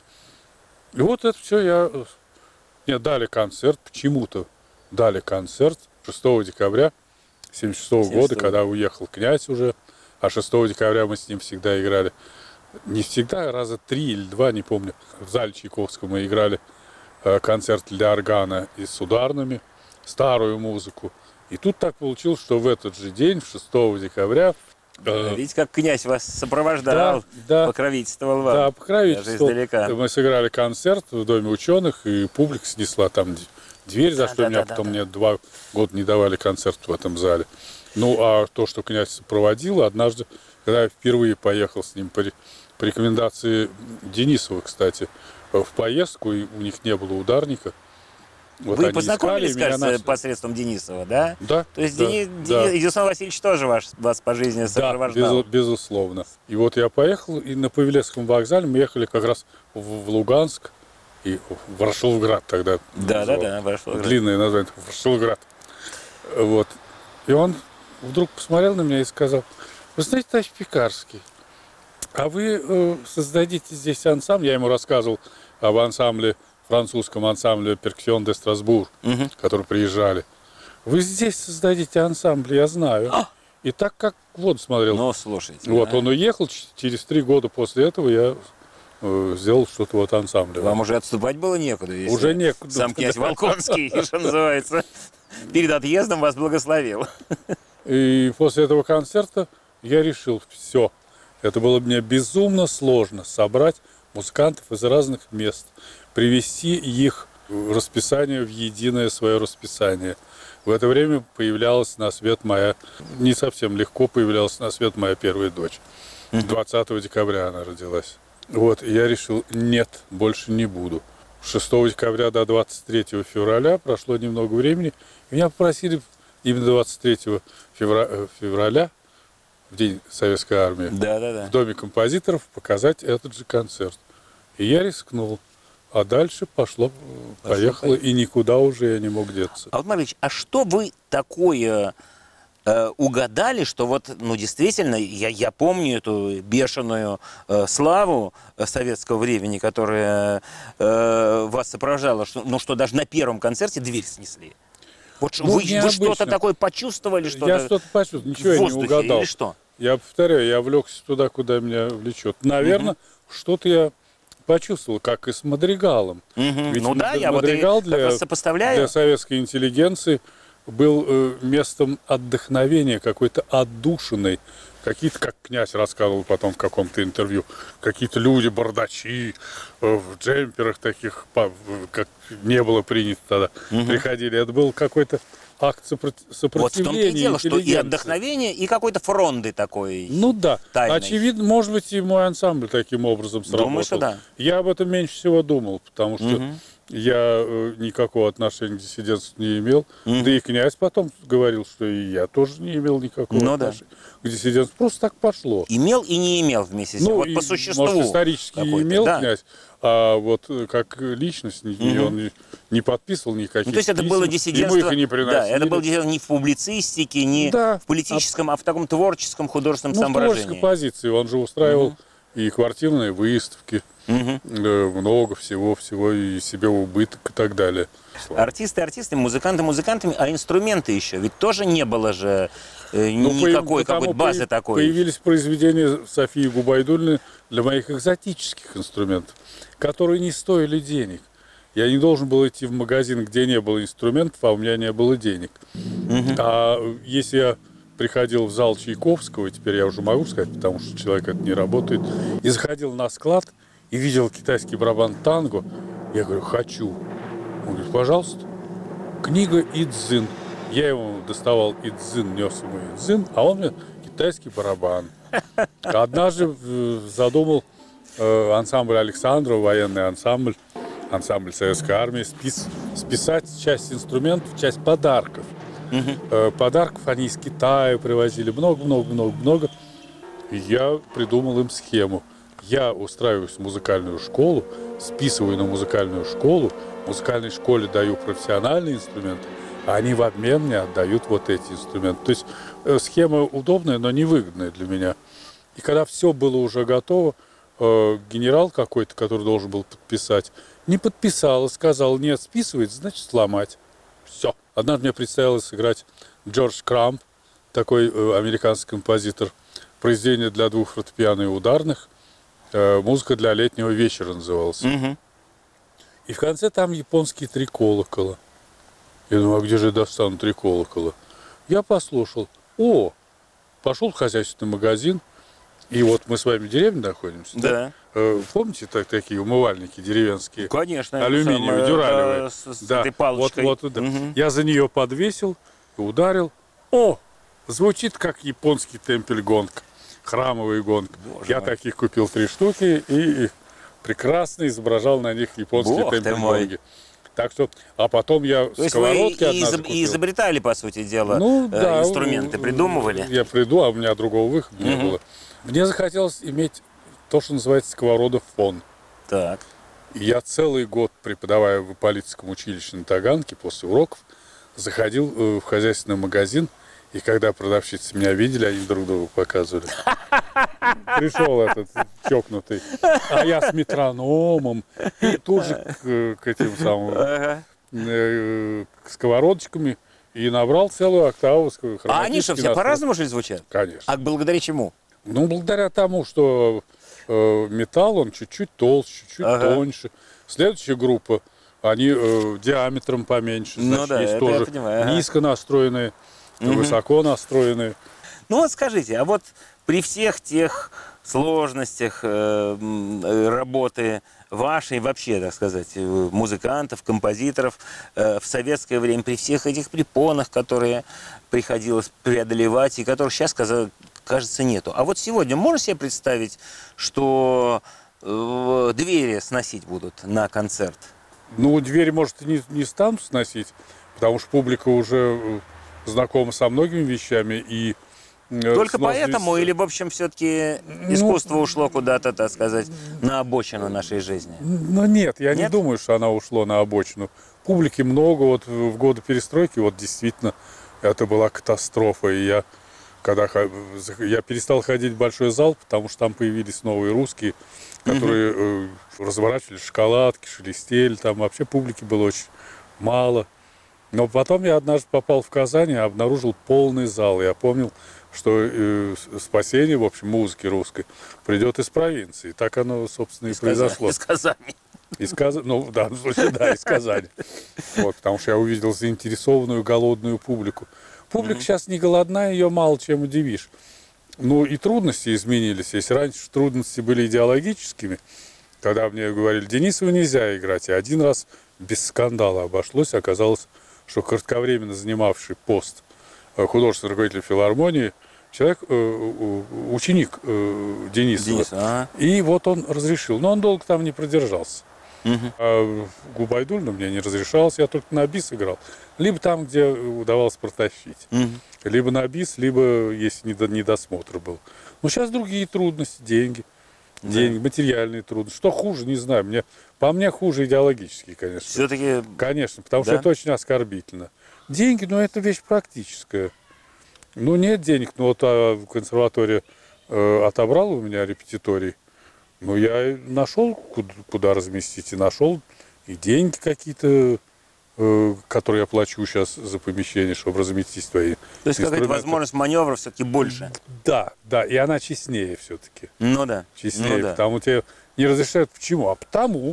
И вот это все мне дали концерт, почему-то дали концерт 6 декабря 1976 года, когда уехал князь уже. А 6 декабря мы с ним всегда играли. Не всегда, раза 3 или 2, не помню. В зале Чайковского мы играли концерт для органа и с ударными, старую музыку. И тут так получилось, что в этот же день, 6 декабря... Видите, как князь вас сопровождал, покровительствовал вам. Да, покровительствовал. Мы сыграли концерт в Доме ученых, и публика снесла там дверь, за что меня потом мне 2 года не давали концерт в этом зале. Ну, а то, что князь сопроводил, однажды, когда я впервые поехал с ним по рекомендации Денисова, кстати, в поездку, и у них не было ударника. Вот вы познакомились, кажется, посредством Денисова, да? Да. То есть Денис Васильевич тоже вас по жизни сопровождал? Да, безусловно. И вот я поехал, и на Павелецком вокзале мы ехали как раз в Луганск и Ворошиловград тогда. Да, Ворошиловград. Длинное название, Ворошиловград. Вот. И он вдруг посмотрел на меня и сказал: вы знаете, товарищ Пекарский, А вы создадите здесь ансамбль? Я ему рассказывал об ансамбле, французском ансамбле «Перксион де Страсбур», который приезжали. Вы здесь создадите ансамбль, я знаю. И так как вот смотрел. Ну, слушайте. Вот он уехал, через 3 года после этого я сделал что-то вот ансамбль. Вам уже отступать было некуда. Уже некуда. Сам князь Волконский, что называется, перед отъездом вас благословил. И после этого концерта я решил, все. Это было мне безумно сложно собрать музыкантов из разных мест, привести их расписание в единое свое расписание. В это время появлялась на свет моя, не совсем легко появлялась на свет моя первая дочь. 20 декабря она родилась. Вот, и я решил, нет, больше не буду. С 6 декабря до 23 февраля прошло немного времени. И меня попросили именно 23 февраля, в день Советской армии, в Доме композиторов показать этот же концерт. И я рискнул. А дальше поехало, и никуда уже я не мог деться. Алтын Маркович, а что вы такое угадали, что вот, ну, действительно, я помню эту бешеную славу советского времени, которая вас сопровождала, что даже на первом концерте дверь снесли. Вот ну, вы что-то такое почувствовали? Я что-то почувствовал, ничего я не угадал. Или что? Я повторяю, я влекся туда, куда меня влечет. Наверное, что-то я почувствовал, как и с Мадригалом. Ведь ну да, я Мадригал вот как раз сопоставляю. Для советской интеллигенции был местом отдохновения, какой-то отдушиной. Какие-то, как князь рассказывал потом в каком-то интервью, какие-то люди, бардачи, в джемперах таких, как не было принято тогда, приходили. Это был какой-то акт сопротивления. Вот в том-то и дело, что и отдохновение, и какой-то фронды такой. Ну да, тайной. Очевидно, может быть, и мой ансамбль таким образом сработал. Думаю, что да. Я об этом меньше всего думал, потому что я никакого отношения к диссидентству не имел. Да и князь потом говорил, что и я тоже не имел никакого отношения к диссидентству. Просто так пошло. Имел и не имел вместе с тем. Ну, вот по существу. Может, исторически имел князь, а вот как личность он не подписывал никаких писем. То есть это было диссидентство, ему их и не приносили. Да, это было диссидентство не в публицистике, не в политическом, а в таком творческом, художественном соображении. В творческой позиции. Он же устраивал и квартирные выставки, много всего, и себе убыток и так далее. Артисты артистами, музыканты музыкантами, а инструменты еще. Ведь тоже не было же никакой какой-то базы такой. Появились произведения Софии Губайдуллиной для моих экзотических инструментов, которые не стоили денег. Я не должен был идти в магазин, где не было инструментов, а у меня не было денег. А если я приходил в зал Чайковского, теперь я уже могу сказать, потому что человек это не работает, и заходил на склад и видел китайский барабан танго, я говорю, хочу. Он говорит, пожалуйста. Книга Идзин. Я ему доставал Идзин, нес ему Идзин, а он мне китайский барабан. Однажды задумал ансамбль Александрова, военный ансамбль Советской армии, списать часть инструментов, часть подарков. Подарков они из Китая привозили, много. И я придумал им схему. Я устраиваюсь в музыкальную школу, списываю на музыкальную школу, в музыкальной школе даю профессиональные инструменты, а они в обмен мне отдают вот эти инструменты. То есть схема удобная, но невыгодная для меня. И когда все было уже готово, генерал какой-то, который должен был подписать, не подписал и сказал, нет, списывать, значит сломать. Все. Однажды мне представилось сыграть Джордж Крамп, такой американский композитор, произведение для 2 фортепиано и ударных, музыка для летнего вечера называлась. И в конце там японские 3 колокола. Я думаю, а где же я достану 3 колокола? Я послушал. Пошел в хозяйственный магазин, и вот мы с вами в деревне находимся. Да. Помните такие умывальники деревенские? Конечно. Алюминиевые, дюралевые. С этой палочкой. Я за нее подвесил и ударил. Звучит как японский темпель-гонг, храмовый гонг. Я таких купил 3 штуки и прекрасно изображал на них японские темпель-гонги. Так что, а потом я сковородки однажды купил. И изобретали, по сути дела, инструменты, придумывали. Я приду, а у меня другого выхода не было. Мне захотелось иметь то, что называется сковородофон. Так. И я целый год, преподавая в Ипполитском училище на Таганке, после уроков, заходил в хозяйственный магазин, и когда продавщицы меня видели, они друг другу показывали. Пришел этот чокнутый. А я с метрономом. И тут же к этим самым сковородочками. И набрал целую октаву. А они что, все по-разному же звучат? Конечно. А благодаря чему? Ну, благодаря тому, что металл, он чуть-чуть толще, чуть-чуть тоньше. Следующая группа, они диаметром поменьше. Значит, да, есть это тоже я понимаю, низко настроенные, высоко настроенные. Ну вот скажите, а вот при всех тех сложностях работы вашей, вообще, так сказать, музыкантов, композиторов в советское время, при всех этих препонах, которые приходилось преодолевать и которых сейчас, кажется, нету. А вот сегодня можно себе представить, что двери сносить будут на концерт? Ну, двери, может, и не станут сносить, потому что публика уже знакома со многими вещами. И только поэтому или, в общем, все-таки искусство ушло куда-то, так сказать, на обочину нашей жизни? Ну, нет, я не думаю, что она ушла на обочину. Публики много, вот в годы перестройки, вот действительно, это была катастрофа. И я перестал ходить в большой зал, потому что там появились новые русские, которые разворачивали шоколадки, шелестели, там вообще публики было очень мало. Но потом я однажды попал в Казань и обнаружил полный зал. Я помнил, что спасение, в общем, музыки русской придет из провинции. Так оно, собственно, и произошло. Из Казани. Из Казани. Ну, в данном случае, да, из Казани. Вот, потому что я увидел заинтересованную, голодную публику. Публика сейчас не голодная, ее мало чем удивишь. Ну, и трудности изменились. Если раньше трудности были идеологическими, тогда мне говорили, Денисову нельзя играть. И один раз без скандала обошлось. Оказалось, что кратковременно занимавший пост художественный руководитель филармонии, человек, ученик Денисова. И вот он разрешил. Но он долго там не продержался. А Губайдуллину мне не разрешалось, я только на бис играл. Либо там, где удавалось протащить. Либо на бис, либо если недосмотр был. Но сейчас другие трудности, деньги, материальные трудности. Что хуже, не знаю. По мне хуже идеологические, конечно. Все-таки... Конечно, потому что это очень оскорбительно. Деньги, ну, это вещь практическая. Ну, нет денег, ну, вот консерватория отобрала у меня репетиторий. Ну, я нашел, куда разместить, и нашел и деньги какие-то, которые я плачу сейчас за помещение, чтобы разместить свои. То есть какая-то возможность маневра все-таки больше. Да, и она честнее все-таки. Ну да. Честнее, потому тебе не разрешают. Почему? А потому.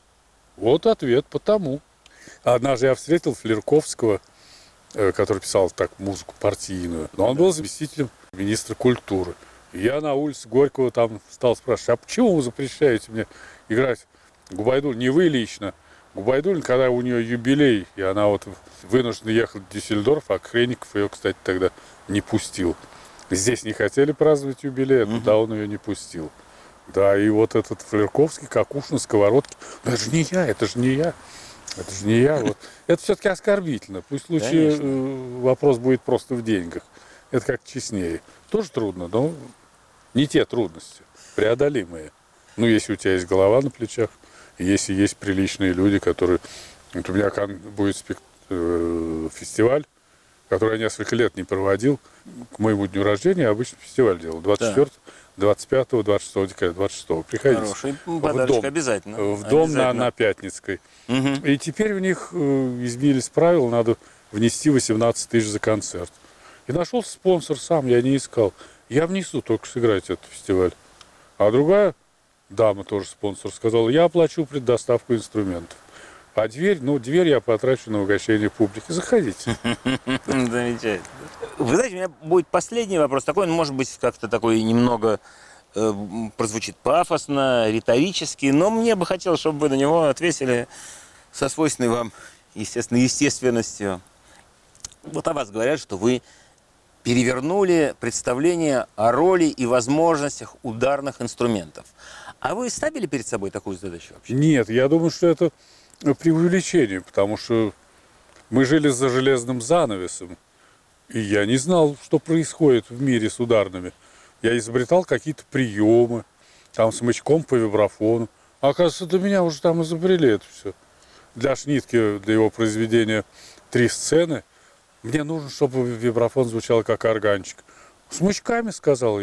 Вот ответ, потому. Однажды я встретил Флерковского, который писал так музыку партийную, но он был заместителем министра культуры. И я на улице Горького там стал спрашивать, а почему вы запрещаете мне играть Губайдуллину? Не вы лично. Губайдуллина, когда у нее юбилей, и она вот вынуждена ехать в Дюссельдорф, а Хренников ее, кстати, тогда не пустил. Здесь не хотели праздновать юбилей, а туда он ее не пустил. Да, и вот этот Флерковский, как уж на сковородке. Ну, это же не я, это же не я. Это же не я. Вот. Это все-таки оскорбительно. Пусть лучше вопрос будет просто в деньгах. Это как честнее. Тоже трудно, но не те трудности, преодолимые. Ну, если у тебя есть голова на плечах, если есть приличные люди, которые... Вот у меня будет фестиваль, который я несколько лет не проводил. К моему дню рождения обычно фестиваль делал. 24, 25, 26 декабря, 26. Приходите. Хороший подарочек, обязательно. В дом на Пятницкой. И теперь у них изменились правила, надо внести 18 тысяч за концерт. И нашелся спонсор сам, я не искал. Я внесу, только сыграть этот фестиваль. А другая дама, тоже спонсор, сказала, я оплачу предоставку инструментов. А дверь я потрачу на угощение публики. Заходите. Замечательно. Вы знаете, у меня будет последний вопрос. Такой, он может быть как-то такой немного прозвучит пафосно, риторически, но мне бы хотелось, чтобы вы на него ответили со свойственной вам, естественно, естественностью. Вот о вас говорят, что вы перевернули представление о роли и возможностях ударных инструментов. А вы ставили перед собой такую задачу вообще? Нет, я думаю, что это преувеличение, потому что мы жили за железным занавесом, и я не знал, что происходит в мире с ударными. Я изобретал какие-то приемы, там смычком по вибрафону. А оказывается, до меня уже там изобрели это все. Для Шнитке, для его произведения 3 сцены, мне нужно, чтобы вибрафон звучал как органчик. Смычками, сказал я.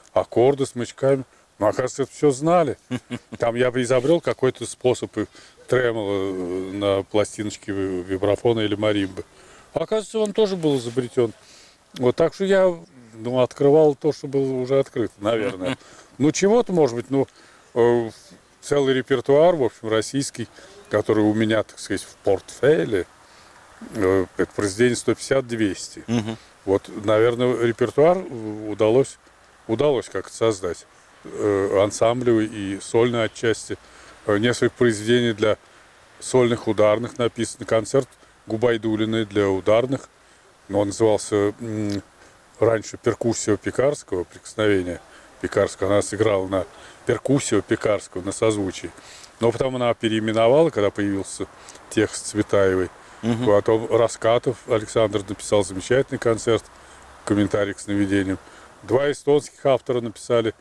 аккорды, смычками. Ну, оказывается, это все знали. Там я бы изобрел какой-то способ тремоло на пластиночке вибрафона или маримбы. Оказывается, он тоже был изобретен. Вот так что я открывал то, что было уже открыто, наверное. Ну, чего-то, может быть, целый репертуар, в общем, российский, который у меня, так сказать, в портфеле, это произведение 150-200. Вот, наверное, репертуар удалось как-то создать. Ансамблевый и сольный отчасти. Несколько произведений для сольных ударных написано. Концерт Губайдулиной для ударных. Но он назывался раньше «Перкуссио Пекарского», «Прикосновение Пекарского». Она сыграла на «Перкуссио Пекарского», на созвучии. Но потом она переименовала, когда появился текст Цветаевой. Потом Раскатов Александр написал замечательный концерт, комментарий к сновидениям. Два эстонских автора написали,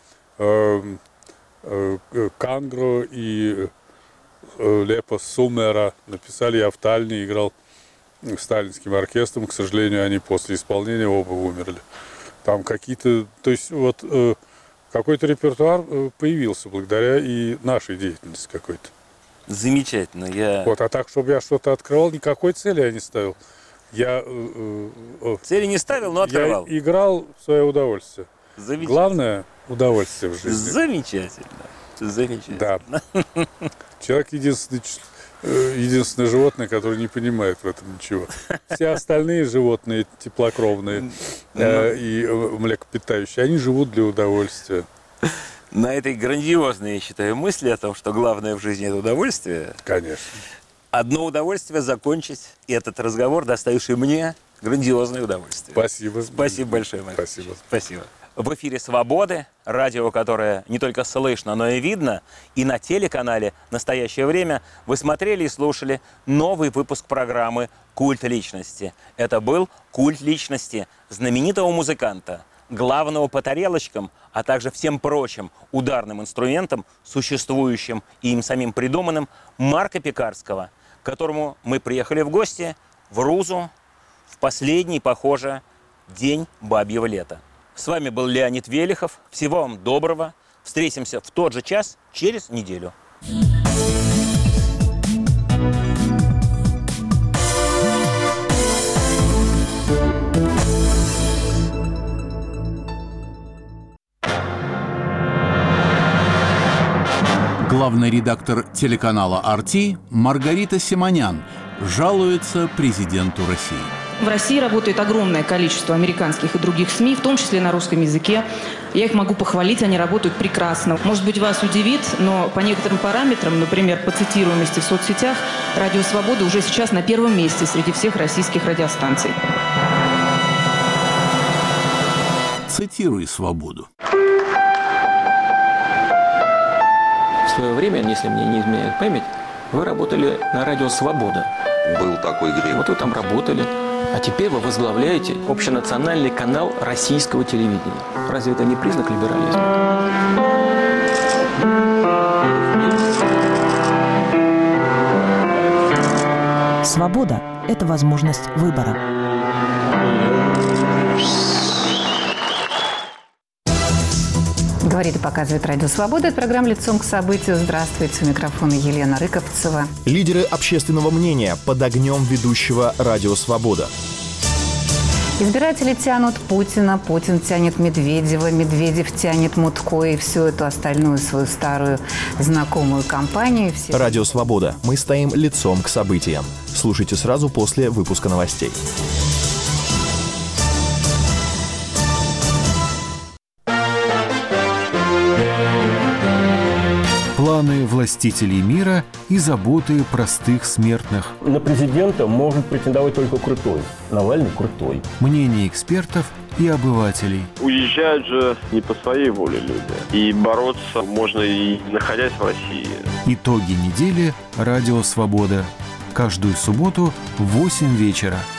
Кангро и Лепо Сумера, написали. Я в Таллине играл сталинским оркестром. К сожалению, они после исполнения оба умерли. Там какие-то... То есть вот какой-то репертуар появился благодаря и нашей деятельности какой-то. Замечательно. Вот, а так, чтобы я что-то открывал, никакой цели я не ставил. Я цели не ставил, но открывал. Я играл в свое удовольствие. Главное – удовольствие в жизни. Замечательно. Да. Человек единственное животное, которое не понимает в этом ничего. Все остальные животные, теплокровные и млекопитающие, они живут для удовольствия. На этой грандиозной, я считаю, мысли о том, что главное в жизни – это удовольствие. Конечно. Одно удовольствие закончить этот разговор, доставивший мне грандиозное удовольствие. Спасибо. Спасибо большое, Марк. Спасибо. В эфире «Свободы», радио, которое не только слышно, но и видно. И на телеканале «Настоящее время» вы смотрели и слушали новый выпуск программы «Культ личности». Это был культ личности знаменитого музыканта, главного по тарелочкам, а также всем прочим ударным инструментам, существующим и им самим придуманным, Марка Пекарского, к которому мы приехали в гости в Рузу в последний, похоже, день бабьего лета. С вами был Леонид Велихов. Всего вам доброго. Встретимся в тот же час через неделю. Главный редактор телеканала «Арти» Маргарита Симонян жалуется президенту России. В России работает огромное количество американских и других СМИ, в том числе на русском языке. Я их могу похвалить, они работают прекрасно. Может быть, вас удивит, но по некоторым параметрам, например, по цитируемости в соцсетях, «Радио Свобода» уже сейчас на первом месте среди всех российских радиостанций. Цитируй «Свободу». В свое время, если мне не изменяет память, вы работали на радио «Свобода». Был такой грех. Вот вы там работали. А теперь вы возглавляете общенациональный канал российского телевидения. Разве это не признак либерализма? Свобода – это возможность выбора. Говорит и показывает радио «Свобода». Это программа «Лицом к событию». Здравствуйте. У микрофона Елена Рыковцева. Лидеры общественного мнения под огнем ведущего радио «Свобода». Избиратели тянут Путина, Путин тянет Медведева, Медведев тянет Мутко и всю эту остальную свою старую знакомую компанию. Радио «Свобода». Мы стоим лицом к событиям. Слушайте сразу после выпуска новостей. Планы властителей мира и заботы простых смертных. На президента может претендовать только крутой. Навальный крутой. Мнение экспертов и обывателей. Уезжают же не по своей воле люди. И бороться можно и находясь в России. Итоги недели. Радио «Свобода». Каждую субботу в 8 вечера.